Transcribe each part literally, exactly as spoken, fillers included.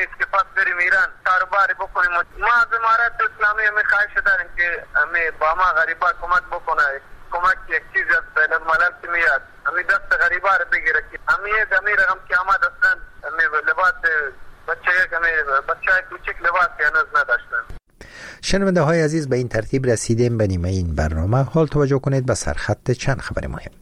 نیست که پس بریم ایران کاروباری بکنیم. ما از امارات اسلامی می خواهش داریم که می با ما غریبا کمک بکنه، کمک یک چیز از بین الملل میاد، می دست غریبا رو بگیره که همی یک همی رقم که آمد اصلا می لباس بچه یک همی بچه های کوچک لباس هنوز نداشتن. شنونده های عزیز، به این ترتیب رسیدیم به نیمه این برنامه. حال توجه کنید به سرخط چند خبر مهم.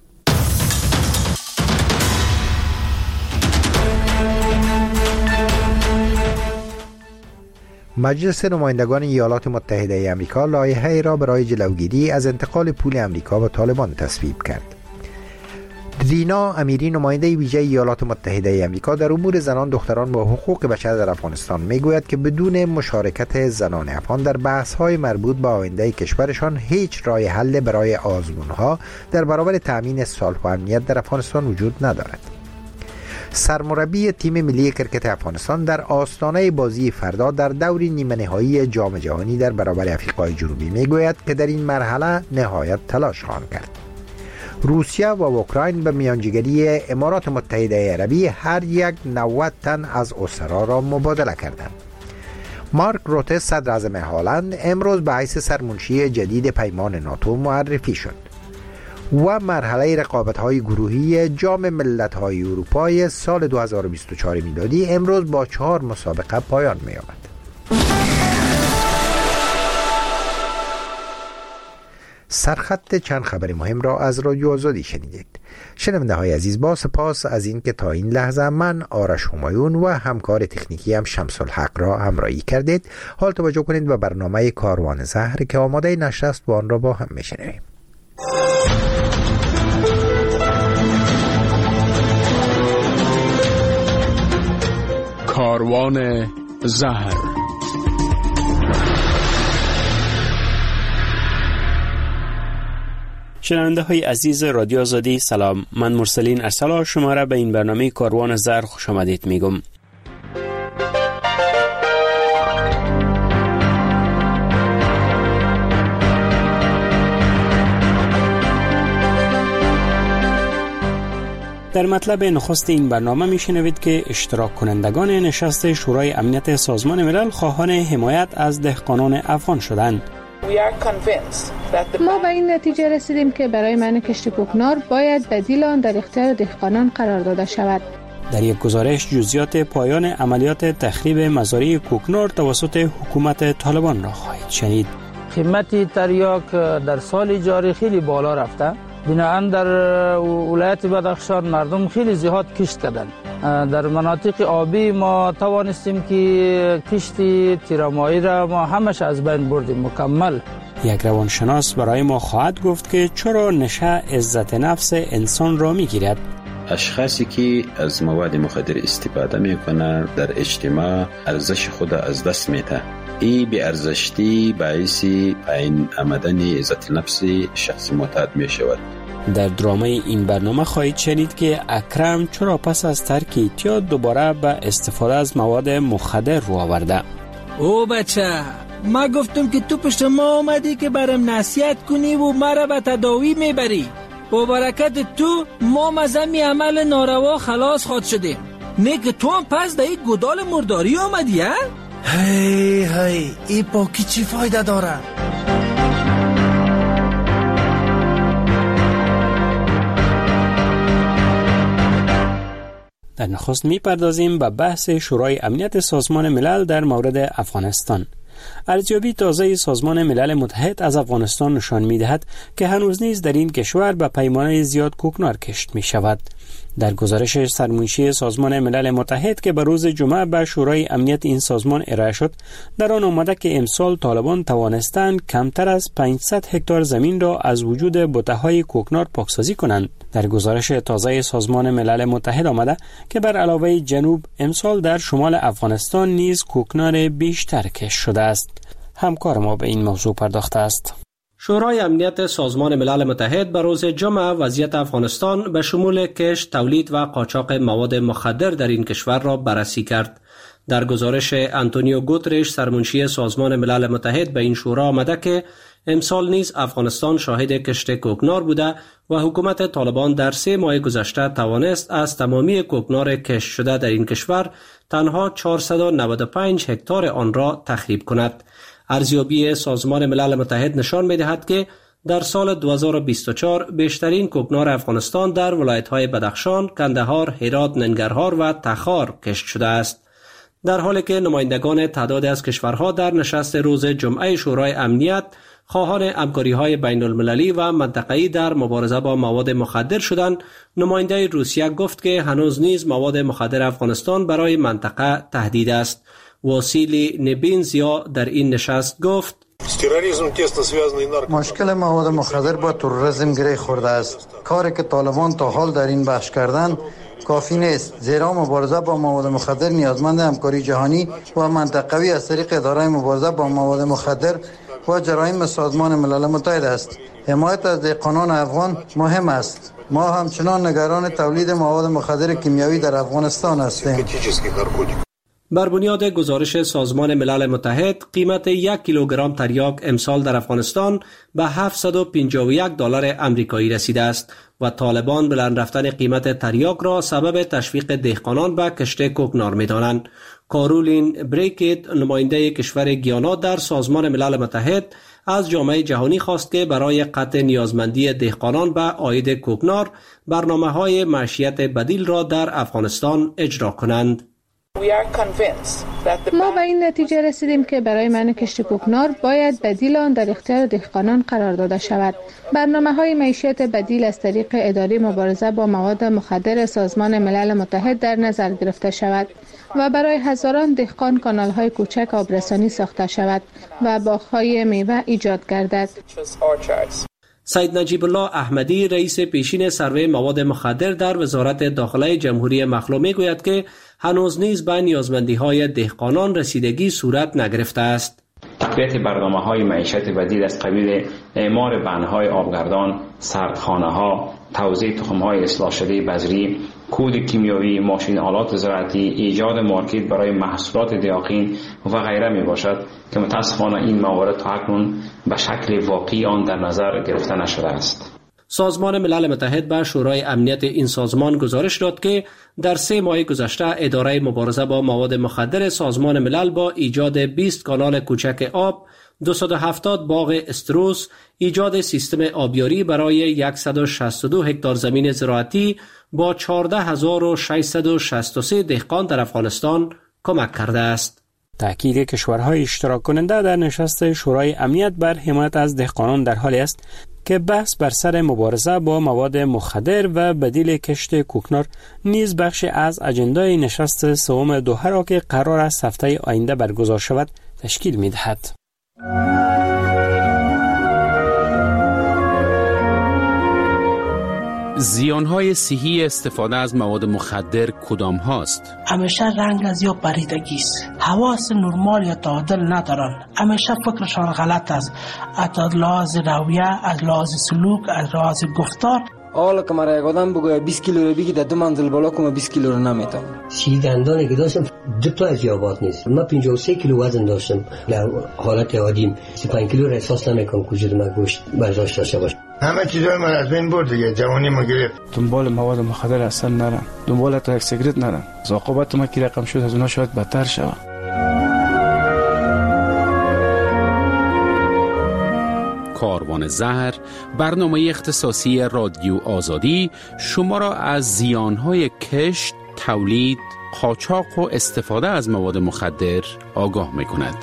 مجلس نمایندگان ایالات متحده ای آمریکا لایحه‌ای را برای جلوگیری از انتقال پول آمریکا به طالبان تصویب کرد. دینا امیری، نماینده ویژه ایالات متحده ای آمریکا در امور زنان، دختران و حقوق بشر در افغانستان میگوید که بدون مشارکت زنان افغان در بحث‌های مربوط به آینده کشورشان هیچ راه حل برای آزمون‌ها در برابر تأمین صلح و امنیت در افغانستان وجود ندارد. سرمربی تیم ملی کرکت افغانستان در آستانه بازی فردا در دور نیمه نهایی جام جهانی در برابر آفریقای جنوبی میگوید که در این مرحله نهایت تلاش خواهند کرد. روسیه و اوکراین به میانجیگری امارات متحده عربی هر یک نود تن از اسرا را مبادله کردند. مارک روته، صدر اعظم هلند، امروز به حیث سرمنشی جدید پیمان ناتو معرفی شد و مرحله رقابت‌های گروهی جام ملت‌های اروپای سال دو هزار و بیست و چهار میلادی امروز با چهار مسابقه پایان می‌یابد. سرخط چند خبر مهم را از رادیو آزادی شنیدید. شنونده های عزیز، با سپاس از این که تا این لحظه من آرش همایون و همکار تکنیکی هم شمس الحق را همراهی کردید. حال توجه کنید به برنامه کاروان زهر که آماده نشر است و آن را با هم میشنویم. کاروان زهر. شنونده های عزیز رادیو آزادی سلام، من مرسلین ارسلا شما را به این برنامه کاروان زهر خوش آمدید میگم. در مطلب نخست این برنامه میشنوید که اشتراک کنندگان نشست شورای امنیت سازمان ملل خواهان حمایت از دهقانان افغان شدند. ما به این نتیجه رسیدیم که برای منع کشت کوکنار باید بدیل آن در اختیار دهقانان قرار داده شود. در یک گزارش جزئیات پایان عملیات تخریب مزارع کوکنار توسط حکومت طالبان را خواهید شنید. قیمت تریاک در سال جاری خیلی بالا رفته. بنابراین در ولایت بدخشان مردم خیلی زیاد کشت کردند. در مناطق آبی ما توانستیم که کشتی تیرامایی را ما همش از بین بردیم مکمل. یک روانشناس برای ما خواهد گفت که چرا نشه عزت نفس انسان را میگیرد. اشخاصی که از مواد مخدر استفاده میکنند در اجتماع ارزش خود از دست میده. این بی ارزشی باعث پایین آمدن عزت نفس شخص معتاد می شود. در درامه این برنامه خواهید شنید که اکرم چرا پس از ترک اعتیاد دوباره به استفاده از مواد مخدر رو آورده. او بچه، ما گفتم که تو پشت ما آمدی که برام نصیحت کنی و مرا به تداوی میبری. با برکت تو ما مزمی عمل ناروا خلاص خود شدیم. نه که تو هم پس در یک گدال مرداری آمدی ها؟ هی هی ای پاکی چی فایده داره؟ در نخست می پردازیم به بحث شورای امنیت سازمان ملل در مورد افغانستان. ارزیابی تازه سازمان ملل متحد از افغانستان نشان می دهد که هنوز نیز در این کشور به پیمانه زیاد کوکنار کشت می شود. در گزارش سرمنشی سازمان ملل متحد که به روز جمعه به شورای امنیت این سازمان ارائه شد، در آن آمده که امسال طالبان توانستند کمتر از پانصد هکتار زمین را از وجود بته‌های کوکنار پاکسازی کنند. در گزارش تازه سازمان ملل متحد آمده که بر علاوه جنوب امسال در شمال افغانستان نیز کوکنار بیشتر کشت شده است. همکار ما به این موضوع پرداخته است. شورای امنیت سازمان ملل متحد به روز جمعه وضعیت افغانستان به شمول کشت، تولید و قاچاق مواد مخدر در این کشور را بررسی کرد. در گزارش آنتونیو گوترش سرمنشی سازمان ملل متحد به این شورا آمده که امسال نیز افغانستان شاهد کشت کوکنار بوده و حکومت طالبان در سه ماه گذشته توانست از تمامی کوکنار کشت شده در این کشور تنها چهارصد و نود و پنج هکتار آن را تخریب کند. ارزیابی سازمان ملل متحد نشان می‌دهد که در سال دو هزار و بیست و چهار بیشترین کوکنار افغانستان در ولایت‌های بدخشان، کندهار، هرات، ننگرهار و تخار کشت شده است. در حالی که نمایندگان تعدادی از کشورها در نشست روز جمعه شورای امنیت خواهان همکاری‌های بین‌المللی و منطقه‌ای در مبارزه با مواد مخدر شدند، نماینده روسیه گفت که هنوز نیز مواد مخدر افغانستان برای منطقه تهدید است. واسیلی نبینزیا در این نشست گفت: مشکل مواد مخدر با تروریسم گره خورده است. کاری که طالبان تا حال در این بخش کردند کافی نیست، زیرا مبارزه با مواد مخدر نیازمند همکاری جهانی و منطقوی از طریق اداره مبارزه با مواد مخدر و جرایم سازمان ملل متحد است. حمایت از دهقانان افغان مهم است. ما همچنان نگران تولید مواد مخدر کیمیایی در افغانستان هستیم. بر بنیاد گزارش سازمان ملل متحد، قیمت یک کیلوگرم تریاک امسال در افغانستان به هفتصد و پنجاه و یک دلار آمریکایی رسیده است و طالبان بلند رفتن قیمت تریاک را سبب تشویق دهقانان به کشت کوکنار می‌دانند. کارولین بریکت، نماینده کشور گیانا در سازمان ملل متحد، از جامعه جهانی خواست که برای قطع نیازمندی دهقانان به عاید کوکنار برنامه‌های معیشت بدیل را در افغانستان اجرا کنند. ما به این نتیجه رسیدیم که برای منع کشت کوکنار باید بدیل آن در اختیار دهقانان قرار داده شود. برنامه‌های معیشت بدیل از طریق اداره مبارزه با مواد مخدر سازمان ملل متحد در نظر گرفته شود و برای هزاران دهقان کانال‌های کوچک آبرسانی ساخته شود و باغ‌های میوه ایجاد گردد. سید نجیب الله احمدی، رئیس پیشین سروه مواد مخدر در وزارت داخله جمهوری مخلوع میگوید که هنوز نیز به نیازمندی‌های دهقانان رسیدگی صورت نگرفته است. تقویت برنامه‌های معیشت بدیل از قبیل اعمار بندهای آبگردان، سردخانه‌ها، توزیع تخم‌های اصلاح شده بذری، کود کیمیایی، ماشین آلات زراعتی، ایجاد مارکت برای محصولات دیاقین و غیره می باشد که متاسفانه این موارد تا اکنون به شکل واقعی آن در نظر گرفته نشده است. سازمان ملل متحد به شورای امنیت این سازمان گزارش داد که در سه ماه گذشته اداره مبارزه با مواد مخدر سازمان ملل با ایجاد بیست کانال کوچک آب، دویست و هفتاد باغ استروس، ایجاد سیستم آبیاری برای صد و شصت و دو هکتار زمین زراعتی با چهارده هزار و ششصد و شصت و سه دهقان در افغانستان کمک کرده است. تأکید کشورهای اشتراک کننده در نشست شورای امنیت بر حمایت از دهقانان در حالی است که بحث بر سر مبارزه با مواد مخدر و بدیل کشت کوکنار نیز بخش از اجندای نشست سوم دوحه را که قرار است هفته آینده برگزار شود تشکیل می‌دهد. زیانهای صحی استفاده از مواد مخدر کدام هاست؟ همیشه رنگ از یا پریدگی است. حواس نرمال یا تعادل ندارن. همیشه فکرشان غلط است. از لحاظ رویه، از لحاظ سلوک، از لحاظ گفتار. حالا که مرا یک آدم بگوید بیست کیلو رو بگی در دو منزل بالا کنم بیست کیلو رو نمیتونم. سی دندانی که داشتم دو تا از یابات نیست. من پنجاه و سه کیلو وزن داشتم. در حالت عادیم سی و پنج کیلو را احساس نمیکنم وجود من گوشت برداشت داشته باشه. همه چیزای من از بین برد دیگه، جوانی ما گرفت. دنبال مواد مخدر اصلا نرم، دنبال تا یک سیگرت نرم. عاقبت ما کی رقم شد از اونها شاید بدتر شود. کاروان زهر، برنامه اختصاصی رادیو آزادی شما را از زیانهای کشت، تولید، قاچاق و استفاده از مواد مخدر آگاه می‌کند.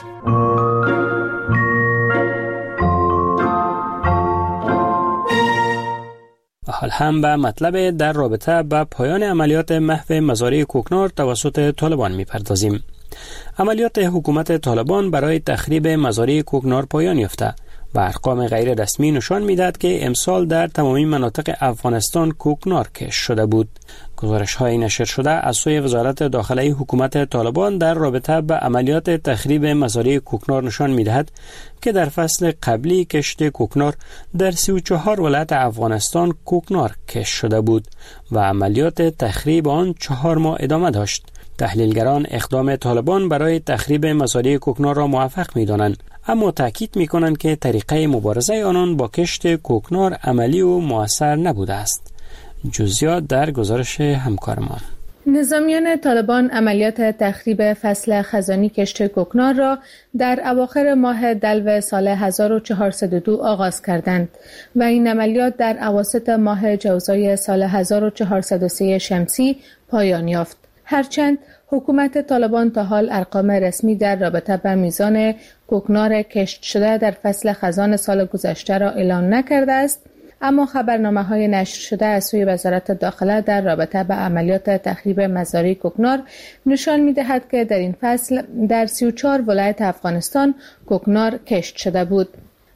حال هم به مطلب در رابطه با پایان عملیات محو مزارع کوکنار توسط طالبان می‌پردازیم. عملیات حکومت طالبان برای تخریب مزارع کوکنار پایان یافته و ارقام غیر رسمی نشان می‌دهد که امسال در تمامی مناطق افغانستان کوکنار کشت شده بود. گزارش‌های نشر شده از سوی وزارت داخله حکومت طالبان در رابطه با عملیات تخریب مزارع کوکنار نشان می‌دهد که در فصل قبلی کشت کوکنار در سی و چهار ولایت افغانستان کوکنار کشت شده بود و عملیات تخریب آن چهار ماه ادامه داشت. تحلیلگران اقدام طالبان برای تخریب مزارع کوکنار را موفق می‌دانند، اما تاکید می‌کنند که طریقه مبارزه آنان با کشت کوکنار عملی و مؤثر نبوده است. جزئیات در گزارش همکار ما. نظامیان طالبان عملیات تخریب فصل خزانی کشت کوکنار را در اواخر ماه دلو سال هزار و چهارصد و دو آغاز کردند و این عملیات در اواسط ماه جوزای سال هزار و چهارصد و سه شمسی پایان یافت. هرچند حکومت طالبان تا حال ارقام رسمی در رابطه با میزان کوکنار کشت شده در فصل خزان سال گذشته را اعلام نکرده است، اما خبرنامه‌های نشر شده از سوی وزارت داخله در رابطه با عملیات تخریب مزارع کوکنار نشان می‌دهد که در این فصل در سی و چهار ولایت افغانستان کوکنار کشت شده بود.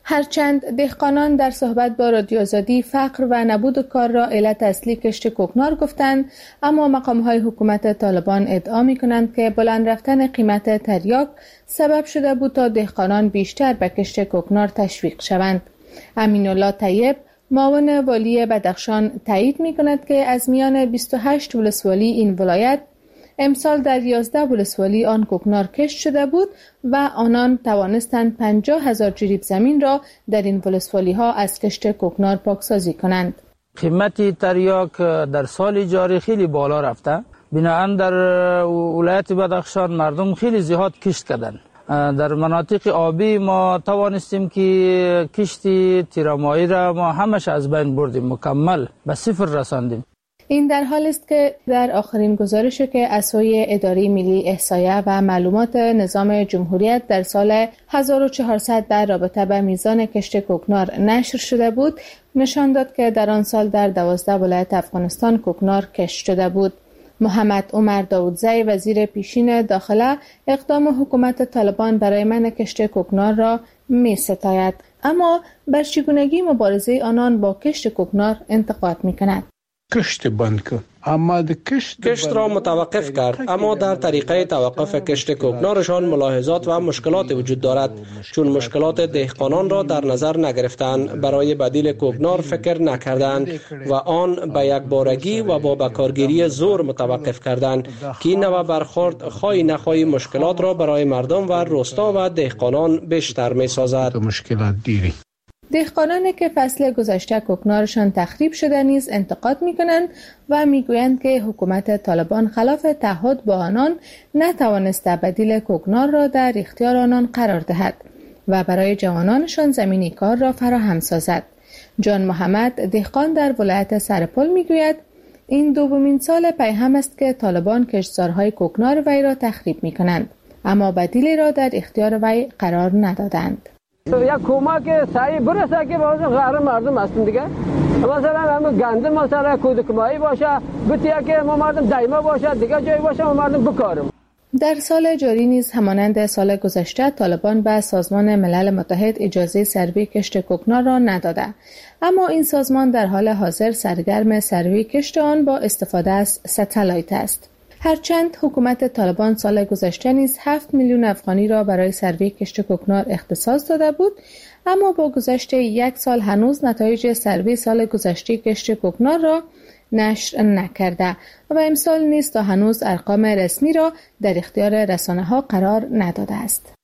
هرچند دهقانان در صحبت با رادیو آزادی فقر و نبود کار را علت اصلی کشت کوکنار گفتند، اما مقام‌های حکومت طالبان ادعا می‌کنند که بلند رفتن قیمت تریاک سبب شده بود تا دهقانان بیشتر به کشت کوکنار تشویق شوند. امین الله طیب معاون والی بدخشان تایید می‌کند که از میان بیست و هشت ولسوالی این ولایت امسال در یازده ولسوالی آن کوکنار کشت شده بود و آنان توانستند پنجاه هزار جریب زمین را در این ولسوالی ها از کشت کوکنار پاکسازی کنند. قیمت تریاک در سال جاری خیلی بالا رفته، بنابراین در ولایت بدخشان مردم خیلی زیاد کشت کردند. در مناطق آبی ما توانستیم که کشتی تیرامایی را ما همش از بین بردیم، مکمل به صفر رساندیم. این در حال است که در آخرین گزارشی که از سوی اداره ملی احصایه و معلومات نظام جمهوریت در سال هزار و چهارصد در رابطه با میزان کشت کوکنار نشر شده بود، نشان داد که در آن سال در دوازده ولایت افغانستان کوکنار کشت شده بود. محمد عمر داودزی وزیر پیشین داخله اقدام حکومت طالبان برای منع کشت کوکنار را می ستاید، اما بر چگونگی مبارزه آنان با کشت کوکنار انتقاد می کند. کشت بند کرد، اما کشت, کشت را متوقف کرد، اما در طریقه توقف کشت کوکنارشان ملاحظات و مشکلات وجود دارد، چون مشکلات دهقانان را در نظر نگرفتند، برای بدیل کوکنار فکر نکردند و آن به یک بارگی و با بکارگیری زور متوقف کردند که این نوع برخورد خواهی نخواهی مشکلات را برای مردم و روستا و دهقانان بیشتر می سازد. مشکلات دیری دهقانانی که فصل گذشته کوکنارشان تخریب شده نیز انتقاد می‌کنند و می‌گویند که حکومت طالبان خلاف تعهد با آنان نتوانسته بدیل کوکنار را در اختیار آنان قرار دهد و برای جوانانشان زمینی کار را فراهم سازد. جان محمد دهقان در ولایت سرپل می‌گوید این دومین سال پی هم است که طالبان کشتزارهای کوکنار وی را تخریب می‌کنند، اما بدیلی را در اختیار وی قرار ندادند. یک کمک سعی برسه که باز غیر مردم هستند دیگه، مثلا همون گنده مثلا کودکمایی باشه، بتیا که ما مردم دایما باشه، دیگه جایی باشه ما مردم بکارم. در سال جاری نیز همانند سال گذشته طالبان به سازمان ملل متحد اجازه سروی کشت کوکنار را نداده، اما این سازمان در حال حاضر سرگرم سروی کشت آن با استفاده از ستلایت است. هرچند حکومت طالبان سال گذشته نیز هفت میلیون افغانی را برای سروی کشت کوکنار اختصاص داده بود، اما با گذشت یک سال هنوز نتایج سروی سال گذشته کشت کوکنار را نشر نکرده و امسال نیز تا هنوز ارقام رسمی را در اختیار رسانه‌ها قرار نداده است.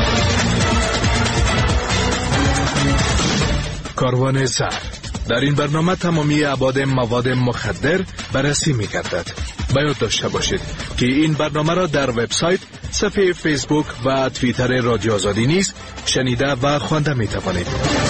کاروان زهر در این برنامه تمامی ابعاد مواد مخدر بررسی می‌گردد. باید داشته باشید که این برنامه را در وبسایت، صفحه فیسبوک و توییتر رادیو آزادی نیز شنیده و خوانده می‌توانید.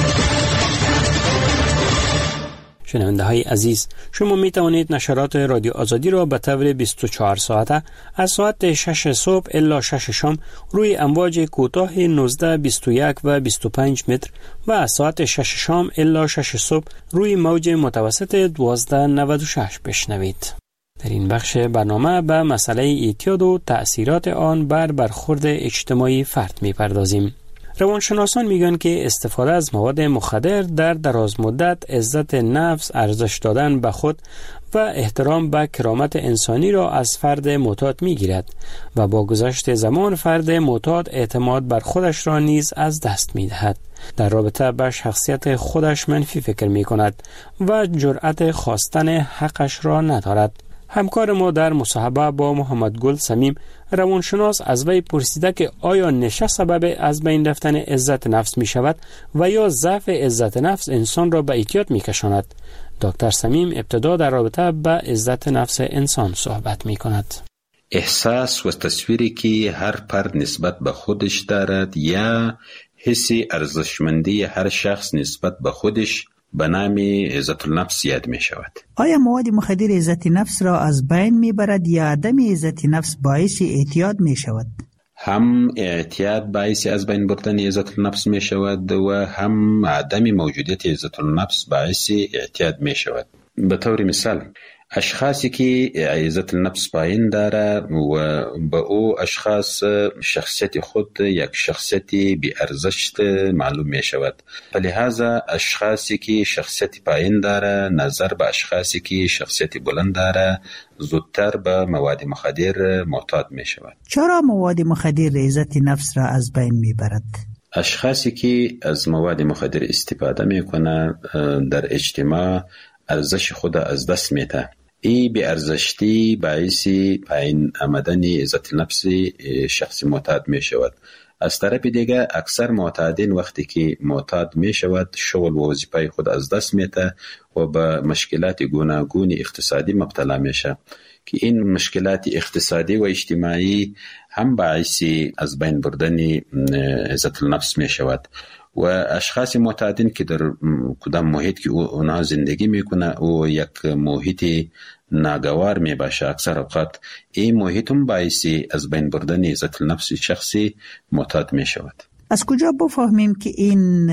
شنونده های عزیز، شما می توانید نشرات رادیو آزادی را به طور بیست و چهار ساعته از ساعت شش صبح الی شش شام روی امواج کوتاه نوزده، بیست و یک و بیست و پنج متر و از ساعت شش شام الی شش صبح روی موج متوسط دوازده نود و شش بشنوید. در این بخش برنامه به مسئله اعتیاد و تأثیرات آن بر برخورد اجتماعی فرد می پردازیم. روانشناسان میگن که استفاده از مواد مخدر در دراز مدت عزت نفس، ارزش دادن به خود و احترام به کرامت انسانی را از فرد معتاد میگیرد و با گذشت زمان فرد معتاد اعتماد بر خودش را نیز از دست میدهد. در رابطه به شخصیت خودش منفی فکر می کند و جرأت خواستن حقش را ندارد. همکار ما در مصاحبه با محمد گل سمیم روانشناس از وی پرسیده که آیا نشه سبب از بین رفتن عزت نفس می شود و یا ضعف عزت نفس انسان را به اعتیاد می کشاند. دکتر سمیم ابتدا در رابطه به عزت نفس انسان صحبت می کند. احساس و تصویری که هر فرد نسبت به خودش دارد یا حسی ارزشمندی هر شخص نسبت به خودش به نام عزت النفس یاد می شود. آیا مواد مخدر عزت نفس را از بین می برد یا عدم عزت نفس باعث اعتیاد می شود؟ هم اعتیاد باعث از بین بردن عزت النفس می شود و هم عدم موجودیت عزت النفس باعث اعتیاد می شود. به طور مثال اشخاصی که عزت النفس پایین داره و به او اشخاص شخصیت خود یک شخصیت بی ارزش معلوم می شود. لہذا اشخاصی که شخصیت پایین داره نظر به اشخاصی که شخصیت بلند داره زودتر به مواد مخدر معتاد می شود. چرا مواد مخدر عزت نفس را از بین می برد؟ اشخاصی که از مواد مخدر استفاده می کنند در اجتماع ارزش خود از دست میده. ای بی ارزشتی باعث پایین آمدن عزت نفس شخص معتاد می شود. از طرف دیگه اکثر معتادین وقتی که معتاد می شود شغل و وظیفه خود از دست میده و به مشکلات گوناگون اقتصادی مبتلا میشه که این مشکلات اقتصادی و اجتماعی هم باعث از بین بردن عزت النفس می شود. و اشخاص معتادین که در کدام محیط که اونا زندگی میکنه او یک محیط ناگوار می باشه اکثر اوقات این محیط هم باعث از بین بردن عزت النفس شخصی معتاد می شود. از کجا بفهمیم که این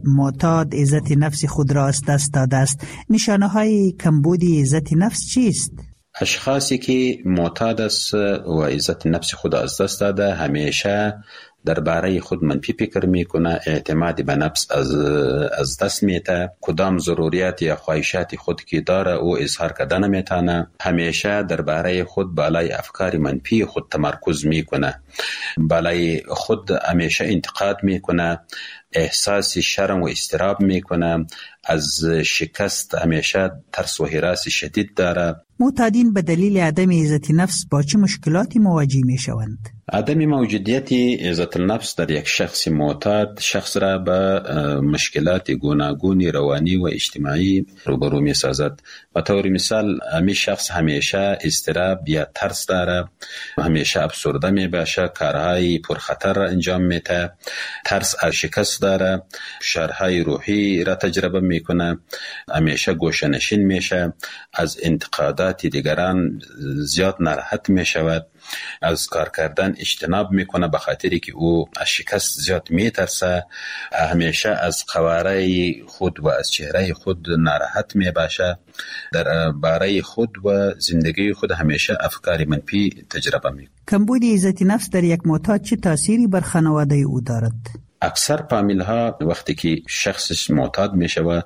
معتاد عزت نفس خود را از دست داده است؟ نشانه های کمبود عزت نفس چیست؟ اشخاصی که معتاد است و عزت نفس خود از دست داده همیشه درباره خود منفی فکر میکنه، اعتماد به نفس از از دست میده، کدام ضروریات یا خواهشات خود که داره او اظهار کردن نمیتونه، همیشه درباره خود بالای افکار منفی خود تمرکز میکنه، بالای خود همیشه انتقاد میکنه، احساس شرم و اضطراب میکنه، از شکست همیشه ترس و هراس شدید داره. معتادین به دلیل عدم عزت نفس با چه مشکلاتی مواجه می شوند؟ عدم موجودیت عزت النفس در یک شخص معتاد شخص را به مشکلات گوناگون روانی و اجتماعی روبرو می سازد. به طور مثال همی شخص همیشه اضطراب یا ترس داره، همیشه افسرده می باشه، کارهای پرخطر را انجام میده، ترس از شکست داره، شرهای روحی را تجربه میکنه، همیشه گوشه‌نشین میشه، از انتقادات دیگران زیاد ناراحت میشود، از کار کردن اجتناب میکنه به خاطری که او از شکست زیاد میترسه، همیشه از قواره خود و از چهره خود ناراحت میباشه، در باره خود و زندگی خود همیشه افکار منفی تجربه میکنه. کمبود عزت نفس در یک معتاد چه تأثیری بر خانواده او دارد؟ اکثر فامیل ها وقتی که شخص معتاد میشود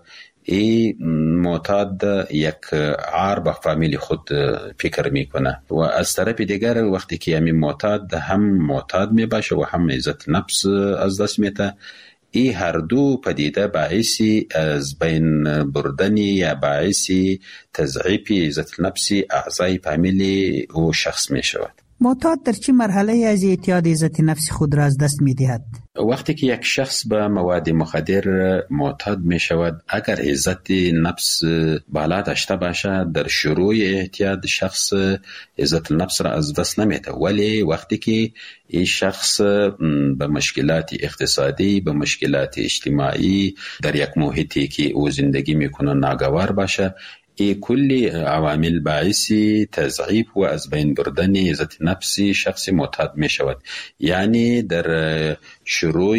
ای معتاد یک عار به فامیل خود فکر میکنه و از طرف دیگر وقتی که همین معتاد هم معتاد میباشه و هم عزت نفس از دست میده، ای هر دو پدیده باعثی از بین بردن یا باعثی تضعیف عزت نفس اعضای فامیل او شخص میشود. معتاد در چه مرحله از اعتیاد عزت نفس خود را از دست میدهد؟ وقتی که یک شخص به مواد مخدر معتاد می شود، اگر عزت نفس بالا داشته باشه در شروع اعتیاد شخص عزت نفس را از دست نمیده، ولی وقتی که این شخص به مشکلات اقتصادی، به مشکلات اجتماعی در یک محیطی که او زندگی میکنه ناگوار باشه، ای کلی عوامل باعثی تضعیف و از بین بردن عزت نفسی شخص معتاد می شود. یعنی در شروع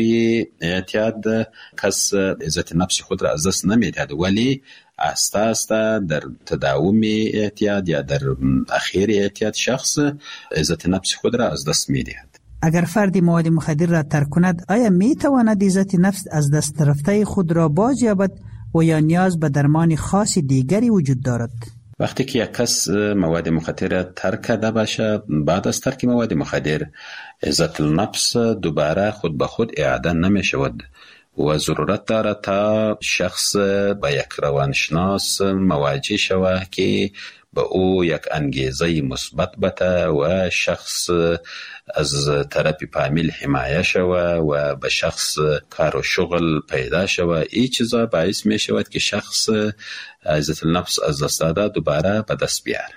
اعتیاد کس عزت نفس خود را از دست نمی دهد، ولی آسته آسته در تداوم اعتیاد یا در اخیر اعتیاد شخص عزت نفس خود را از دست می دهد. اگر فردی مواد مخدر را ترک کند، آیا می تواند عزت نفس از دست رفته خود را باز یابد و یا نیاز به درمان خاص دیگری وجود دارد؟ وقتی که یک کس مواد مخدر ترک کرده باشه، بعد از ترک مواد مخدر عزت النفس دوباره خود به خود اعاده نمی شود و ضرورت داره تا شخص با یک روانشناس مواجه شود که به او یک انگیزه مثبت بده و شخص از طرف فامیل حمایه شوه و به شخص کار و شغل پیدا شوه. این چیزا باعث می شود که شخص عزت النفس از دست داده دوباره به دست بیاره.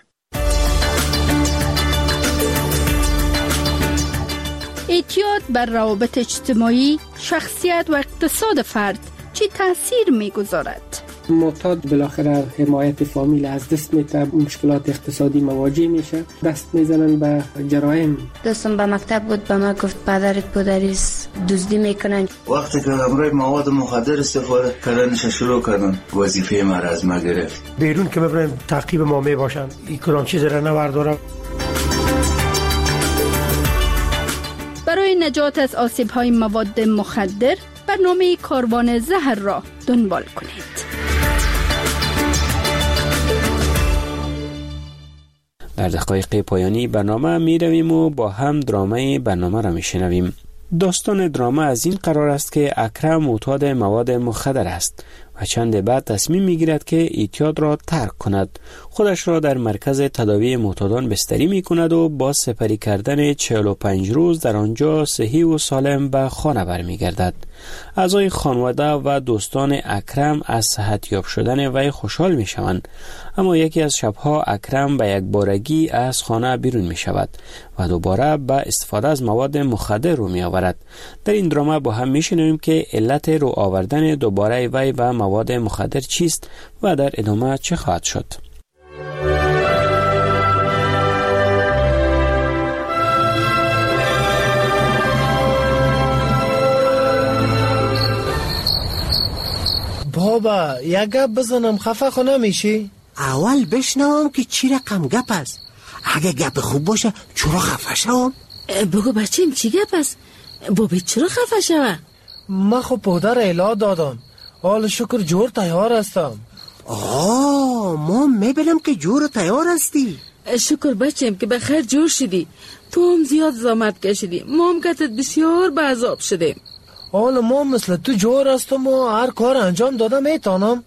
اعتیاد بر روابط اجتماعی، شخصیت و اقتصاد فرد چی تاثیر میگذارد؟ معتاد بالاخره حمایت فامیل از دست میده، مشکلات اقتصادی مواجه میشه، دست میزنن به جرایم. دوستم به مکتب بود، به ما گفت پدرت پدریست دزدی میکنن. وقتی که امروز مواد مخدر استفاده کردنش شروع کردن، وظیفه ما را از ما گرفت. بیرون که ببرن تعقیب ما میباشن، این کلام چیز را نوردارم. برای نجات از آسیب‌های مواد مخدر برنامه کاروان زهر را دنبال کنید. در دقایق پایانی برنامه می رویم و با هم درامه برنامه را می شنویم. داستان درامه از این قرار است که اکرم معتاد مواد مخدر است و چند بعد تصمیم می گیرد که اعتیاد را ترک کند. خودش را در مرکز تداوی معتادان بستری می کند و با سپری کردن چهل و پنج روز در آنجا صحیح و سالم به خانه برمی گردد. اعضای خانواده و دوستان اکرم از صحت یاب شدن وی خوشحال می شوند، اما یکی از شبها اکرم به یک بارگی از خانه بیرون می شود و دوباره به استفاده از مواد مخدر رو می آورد. در این درامه با هم می شنویم که علت رو آوردن دوباره وی به مواد مخدر چیست و در ادامه چه خواهد شد. بابا یک گپ بزنم خفه خو نمیشی؟ اول بشنوم که چی رقم گپ است. اگه گپ خوب باشه چرا خفه شوم؟ بگو بچیم چی گپ است؟ بابی چرا خفه شوه؟ من خب پودر ایلا دادم، حال شکر جور تیار هستم. آه ما میبینم که جور تیار هستی. شکر بچیم که بخیر جور شدی. تو هم زیاد زحمت کشیدی، ما هم کتت بسیار به عذاب شدیم. حالا ما مثل تو جور هستم و هر کار انجام دادم میتونم.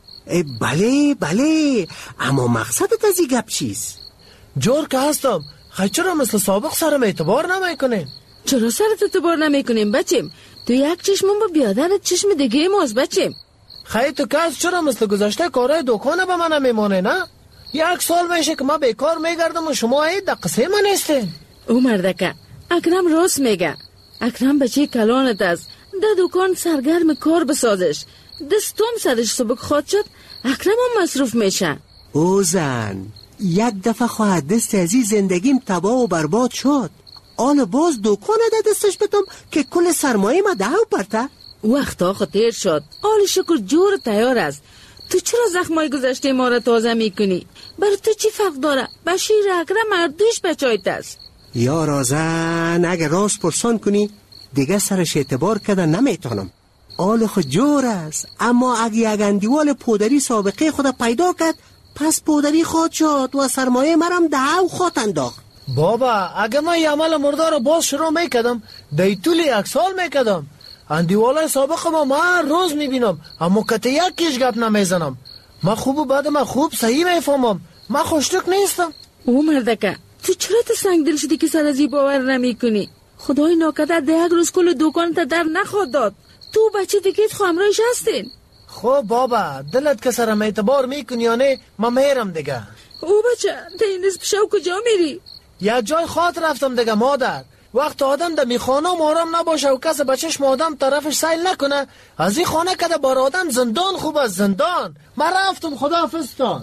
بله بله، اما مقصدت از این گپ چیست؟ جور که هستم، خیلی چرا مثل سابق سرم اعتبار نمیکنین؟ چرا سرت اعتبار نمیکنیم بچیم؟ تو یک چشمون با بیادرت چشم دیگه ماست بچیم. خیلی تو کس چرا مثل گذشته کارهای دکانه به من نمیمونه نه؟ یک سال میشه که من بیکار میگردم و شما این دقیقه من نیستین. او مردکه اکرم راست میگه. اکرم بچه کلانت است، در دکان سرگرم کار بسازش. دستم سرش سبک خواهد شد، اکرم هم مصروف میشه. او زن یک دفعه خواهد دست از این زندگیم تباه و برباد شد، آن باز دکان ده دستش بتم که کل سرمایه ما دهو پرته. وقت آخو تیر شد، آل شکر جور تیار است. تو چرا زخمای گذشته ما را تازه میکنی؟ برای تو چی فرق داره؟ بشیر اکرم مردوش بچایت است. یا رازن اگه راست پرسان کنی دیگه سرش اعتبار کردن نمیتونم. آل خود جور است، اما اگه یک اندیوال پودری سابقه خود پیدا کرد پس پودری خود شد و سرمایه مرم دهو خود انداخت. بابا اگه من یه عمل مرده رو باز شروع میکدم دی طول یک سال میکدم. اندیوالای سابق ما ما هر روز میبینم، اما کتی یکیش گپ نمیزنم. من خوب و بعد من خوب صحیح میفهمم، من خوشتک نیستم. او مردکه تو چرا تو سنگ دل شدی که سر از این باور نمی کنی؟ خدای ناکدر ده یک روز کل دکان تا در نخواد داد. تو بچه دیگیت خامرایش هستین. خب بابا دلت که سرم اعتبار میکنی یا نه من میرم دیگه. او بچه تا این نصف شو کجا میری؟ یه جای خاطر رفتم دیگه مادر. وقت آدم در میخانه و آرام نباشه و کس بچهش آدم طرفش سیل نکنه، از این خانه که بار آدم زندان خوب از زندان. من رفتم خداحافظتان.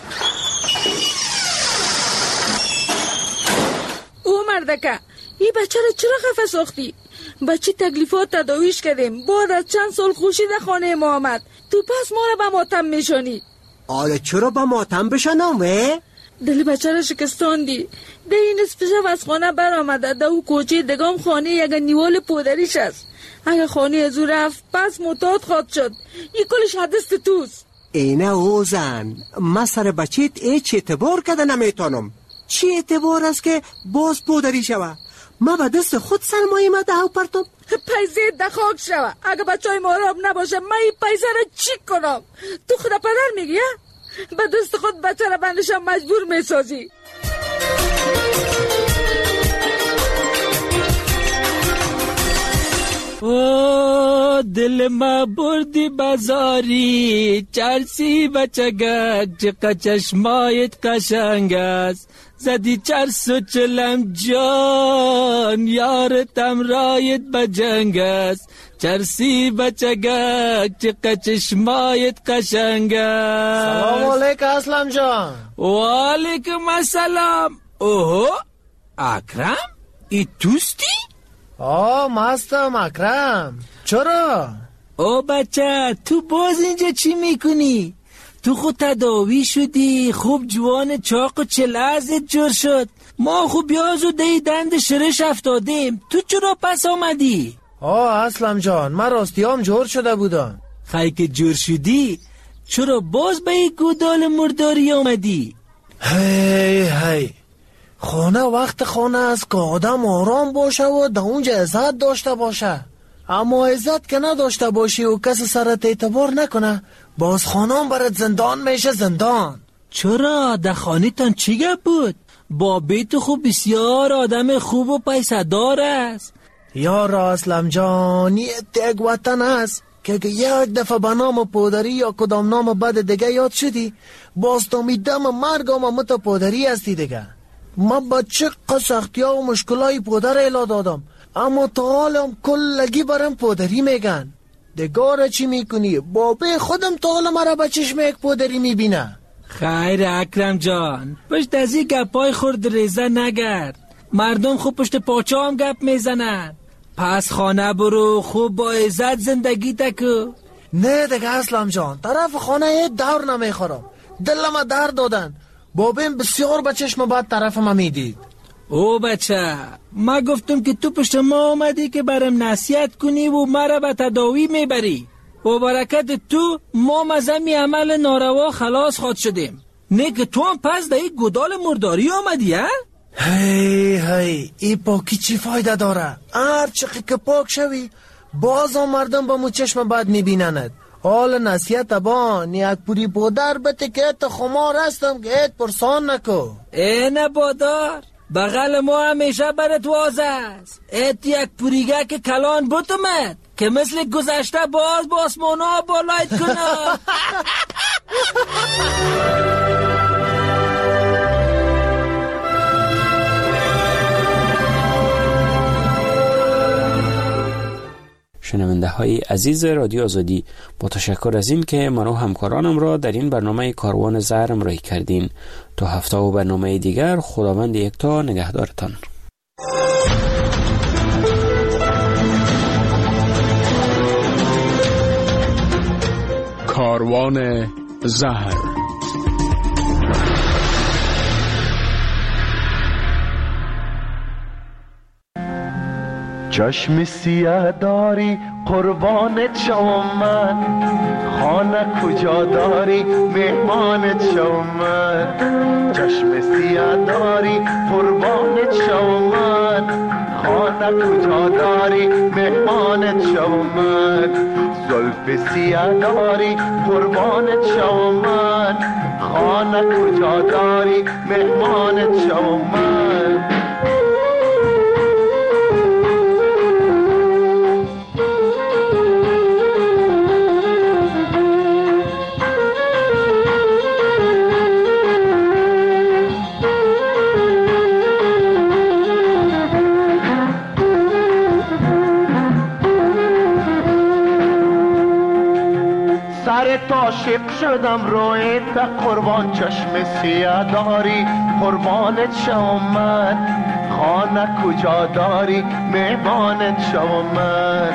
او مردکه این بچه را چرا خفه ساختی؟ بچه تکلیفات تداویش کردیم، بعد از چند سال خوشی در خانه ما آمد، تو پس ما را به ماتم میشانی. آره چرا به ماتم بشنم اه؟ دل بچه را شکستاندی. ده این نصف شب از خانه بر آمده، ده او کوچه دگام خانه یک نیوال پودریش است. اگه خانه از او رفت پس معتاد خواد شد. این کلش حدست توست. اینه او زن من سر بچهت ایچ اعتبار کده نمیتونم. چی اعتبار است که باز پودری شوه؟ ما به دست خود سرمایه ما دهو پرتم. پیزه دخاک شوه. اگه بچه های ما راب نباشه من این پیزه را چی کنم؟ تو خدا پدر میگی؟ به دست خود بچه را بندشم مجبور میسازی. او دل ما بردی بازاری، چرسی بچگک چقدر چشمایت قشنگ است، زدی چرس و چلم جان، یارتم رایت بجنگ است، چرسی بچگک چقدر چشمایت قشنگ است. سلام علیکم اسلم جان. و علیکم السلام. اوه اکرم ای توستی؟ آه مستم اکرم. چرا؟ او بچه تو باز اینجا چی میکنی؟ تو خود تداوی شدی، خوب جوان چاق و چلازت جور شد، ما خوب بیاز و دی دند شرش افتادیم، تو چرا پس آمدی؟ آه اسلم جان من راستیام جور شده بودم. خیلی که جور شدی چرا باز به این گودال مرداری آمدی؟ هی هی خانه وقت خانه است که آدم آرام باشه و در اونجا عزت داشته باشه، اما عزت که نداشته باشی و کسی سرت اعتبار نکنه باز خانم برات زندان میشه. زندان. چرا؟ در خانه تان چی گپ بود؟ با بیت خوب بسیار آدم خوب و پیسه دار است. یار اسلم جان یک وطن است که یک دفعه به نام پودری یا کدام نام بد دیگه یاد شدی باز تا می دم مرگ آما مت پودری هستی دیگه. من بچه سختی ها و مشکلای پودر ایلا دادم اما تا حالم کلگی برم پودری میگن. دگاره چی میکنی؟ بابه خودم تا حال مرا بچش میک پودری میبینه. خیر اکرم جان پشت از این گپای خورد ریزه نگرد، مردم خوب پشت پاچه هم گپ میزنن. پس خانه برو خوب با عزت زندگی تکو. نه دیگه اسلم جان طرف خانه یه دور نمیخورم، دلم درد دادن، بابیم بسیار به چشم بد طرف ما میدید. او بچه ما گفتم که تو پشت ما آمدی که برم نصیحت کنی و مرا به تداوی میبری و برکت تو ما مزمی عمل ناروا خلاص خود شدیم، نه که تو هم پس در این گودال مرداری آمدی ها؟ هی هی ای پاکی چی فایده داره؟ هر چقدر که پاک شوی باز هم مردم با مو چشم بد میبینند. حال نصیحت بان یک پوری پودر بته که ایت خمار هستم که ایت پرسان نکو. اینه بادار بغل ما همیشه برت واز است، ایت یک پوریگه که کلان بوتمت که مثل گذشته باز با آسمانا بالایت کنه. شنونده های عزیز رادیو آزادی، با تشکر از این که من و همکارانم را در این برنامه کاروان زهر همراهی کردین. تا هفته و برنامه دیگر خداوند یکتا نگهدارتان. کاروان زهر. چشم سیاه داری قربانت شوم من، خانه کجا داری مهمانت شوم من. چشم سیاه داری قربانت شوم من، خانه کجا داری مهمانت شوم من. زلف سیاه داری قربانت شوم من، خانه کجا داری مهمانت شوم من. عاشق شدم رویت قربان، چشم سیاه داری قربانت شوم من. خانه کجا داری مهمانت شوم من.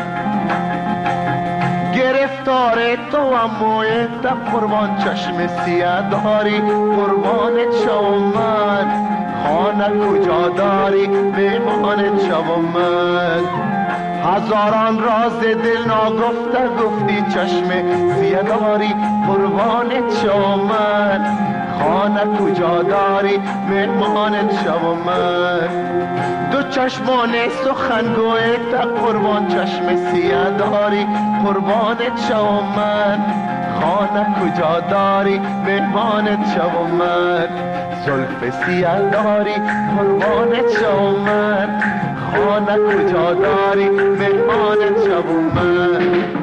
گرفتار تو هم مویت قربان، چشم سیاه داری قربانت شوم من. خانه کجا داری مهمانت شوم من. هزاران راز دل ناگفته گفتی، چشم سیاه داری قربانت شوم من. خانه کجا داری مهمانت شوم من. دو چشمان سخنگویت قربان، چشم سیاه داری قربانت شوم من. خانه کجا داری مهمانت شوم من زلف سیاه داری قربانت شوم من خانه کجا داری مهمانت شوم من